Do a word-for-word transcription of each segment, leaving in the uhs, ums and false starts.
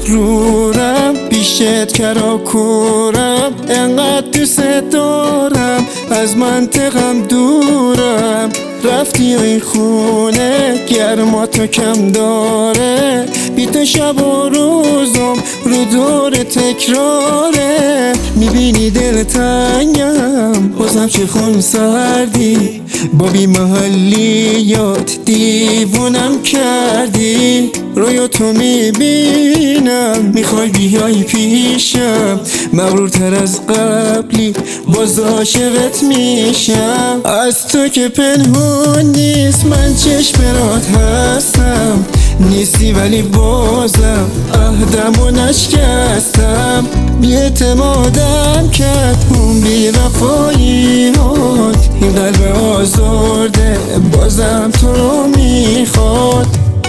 مغرورم پیشت کراکورم، انقدر دوست دارم از منطقم دورم. رفتی و این خونه گرما تو کم داره، بی تو شب و روزم رو دور تکراره. میبینی دل تنگم بازم چه خون سردی، با بی محلیات دیوونم کردی. رویا تو میبینم میخوای بیای پیشم، مغرورتر از قبلی باز عاشقت میشم. از تو که پنهون نیست من چشم رات هستم، نیستی ولی بازم عهدمو نشکستم. بی‌اعتمادم کرد اون بی‌وفاییات، این قلب آزرده بازم تو رو میخواد.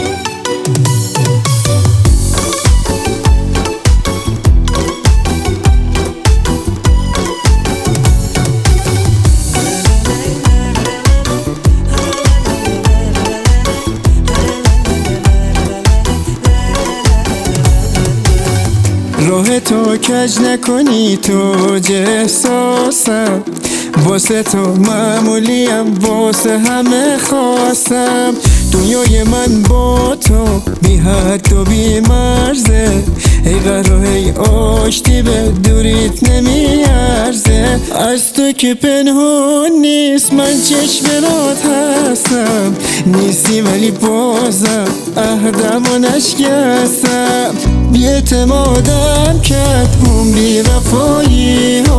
راه تو کج نکنی تو احساسم، واسه تو معمولیم واسه همه خواستم. دنیای من با تو بی حد و بی مرزه، ای قرار ای آشتی به دوریت نمیارزه. از تو که پنهون نیست من چشم رات هستم، نیستی ولی بازم عهدمو نشکستم. بی‌اعتمادم کرد اون بی‌وفایی